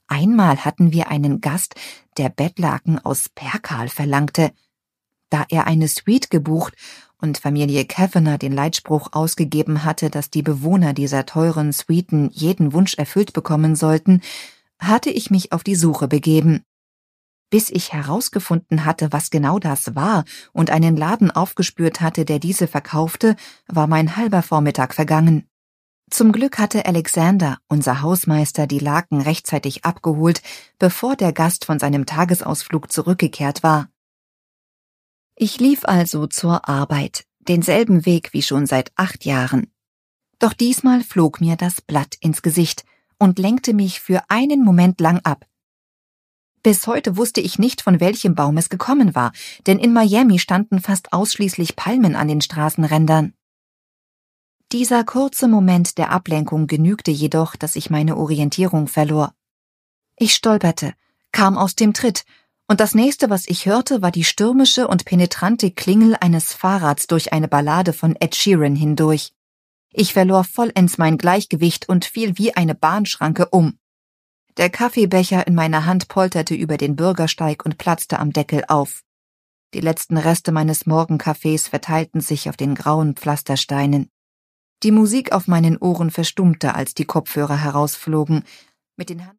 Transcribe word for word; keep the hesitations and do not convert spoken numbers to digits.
Einmal hatten wir einen Gast, der Bettlaken aus Perkal verlangte. Da er eine Suite gebucht und Familie Kavanagh den Leitspruch ausgegeben hatte, dass die Bewohner dieser teuren Suiten jeden Wunsch erfüllt bekommen sollten, hatte ich mich auf die Suche begeben. Bis ich herausgefunden hatte, was genau das war und einen Laden aufgespürt hatte, der diese verkaufte, war mein halber Vormittag vergangen. Zum Glück hatte Alexander, unser Hausmeister, die Laken rechtzeitig abgeholt, bevor der Gast von seinem Tagesausflug zurückgekehrt war. Ich lief also zur Arbeit, denselben Weg wie schon seit acht Jahren. Doch diesmal flog mir das Blatt ins Gesicht und lenkte mich für einen Moment lang ab. Bis heute wusste ich nicht, von welchem Baum es gekommen war, denn in Miami standen fast ausschließlich Palmen an den Straßenrändern. Dieser kurze Moment der Ablenkung genügte jedoch, dass ich meine Orientierung verlor. Ich stolperte, kam aus dem Tritt, und das nächste, was ich hörte, war die stürmische und penetrante Klingel eines Fahrrads durch eine Ballade von Ed Sheeran hindurch. Ich verlor vollends mein Gleichgewicht und fiel wie eine Bahnschranke um. Der Kaffeebecher in meiner Hand polterte über den Bürgersteig und platzte am Deckel auf. Die letzten Reste meines Morgenkaffees verteilten sich auf den grauen Pflastersteinen. Die Musik auf meinen Ohren verstummte, als die Kopfhörer herausflogen. Mit den Hand